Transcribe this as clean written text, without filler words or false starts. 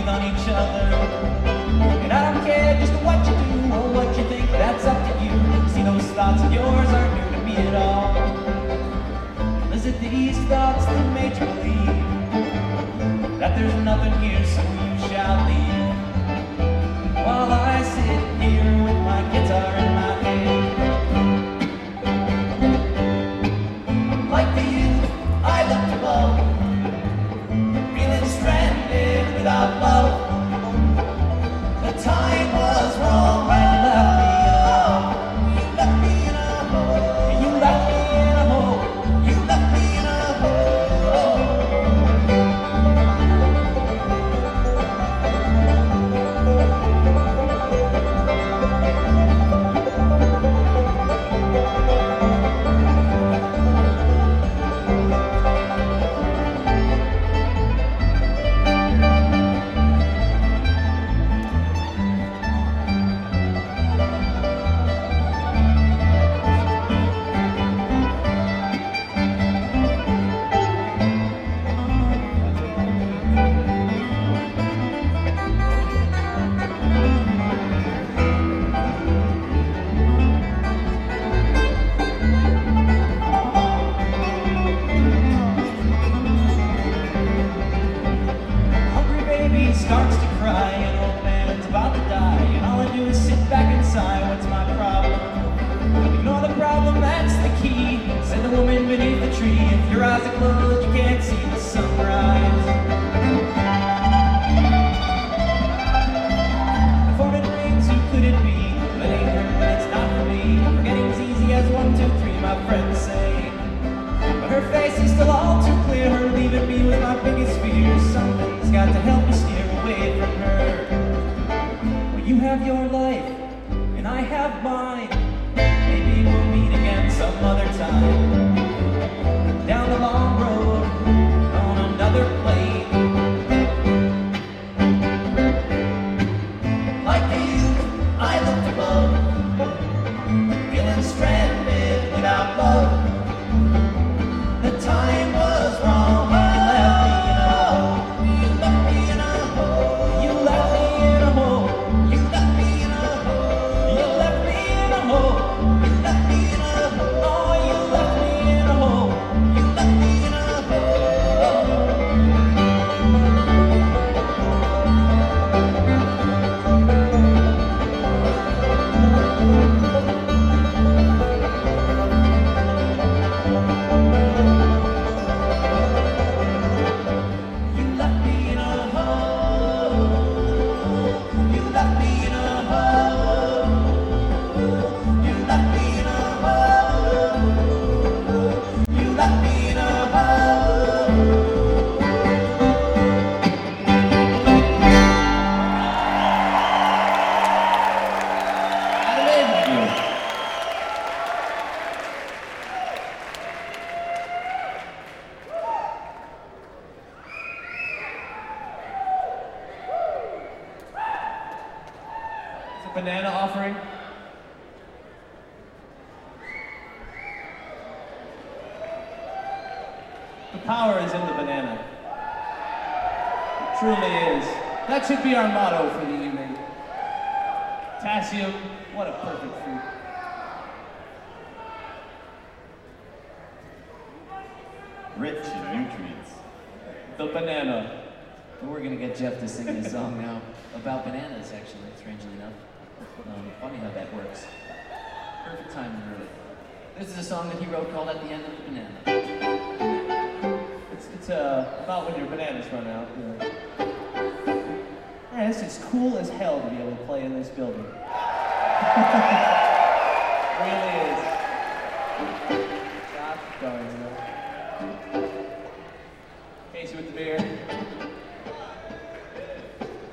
breathe on each other. And I don't care just what you do or what you think, that's up to you. See, those thoughts of yours aren't new to me at all. Is it these thoughts that made you believe that there's nothing here, so you shall leave? While I sit here with my guitar in my hand, like the youth I looked above, feeling stranded without love. The time was wrong and left me in a hole. You left me in a hole. You left me in a hole. Starts to cry, an old man's about to die, and all I do is sit back and sigh. What's my problem? Ignore the problem, that's the key, said the woman beneath the tree. If your eyes are closed, you can't see the sunrise. The phone it rings, who could it be? But ain't her, but it's not for me. Forgetting's easy as 1, 2, 3, my friends say. But her face is still all too clear, her leaving me with my biggest fears. Something's got to help me steer away from her. Well, you have your life, and I have mine. Maybe we'll meet again some other time. Down the long road, on another plane. Like the youth I looked above, feeling stranded without love. The time was wrong. Banana offering. The power is in the banana. It truly is. That should be our motto for the evening. Potassium, what a perfect fruit. Rich in nutrients. The banana. And we're gonna get Jeff to sing this song now about bananas, actually, strangely enough. Funny how that works. Perfect timing, really. This is a song that he wrote called At the End of the Banana. It's about when your bananas run out. Man, this is cool as hell to be able to play in this building.